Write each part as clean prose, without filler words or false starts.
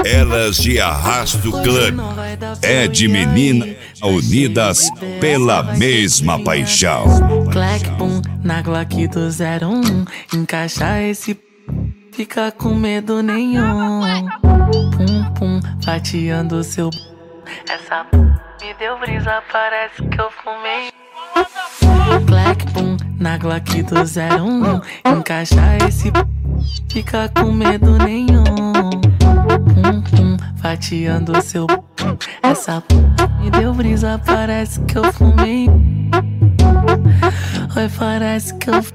Elas de Arrasto Club. É de menina unidas pela mesma paixão. Clack, pum, na Glock do 01. Encaixa esse fica com medo nenhum. Pum, pum, fatiando seu. Essa me deu brisa, parece que eu fumei. Clack, pum, na Glock do 01. Encaixa esse fica com medo nenhum. Pum, pum, fatiando seu. Essa me deu brisa, parece que eu fumei. Oi, parece que eu.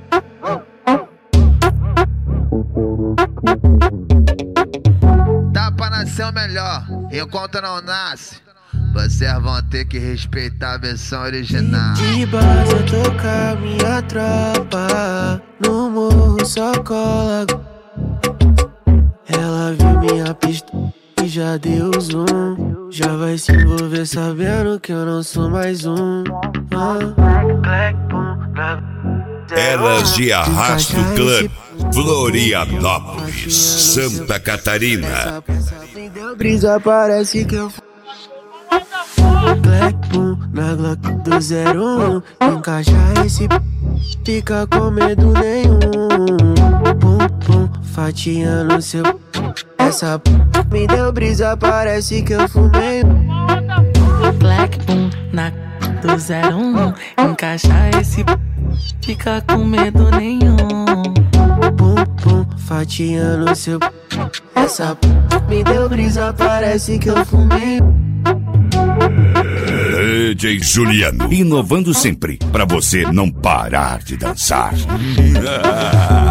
Dá pra nascer o melhor, enquanto não nasce, vocês vão ter que respeitar a versão original. De base eu tô com a minha tropa, no morro só cola. Ela viu minha pistola e já deu zoom. Já vai se envolver sabendo que eu não sou mais um. Elas de Arrasto Club, Florianópolis, Santa Catarina. Me deu brisa, parece que eu Black Boom, na Glock do 01. Encaixa esse fica com medo nenhum. Pum, pum, fatiando seu. Essa me deu brisa, parece que eu fumei. Black Boom, na do 01. Encaixa esse fica com medo nenhum. Pum, pum, fatiando seu. Essa me deu brisa, parece que eu fumei. DJ Juliano, inovando sempre, pra você não parar de dançar.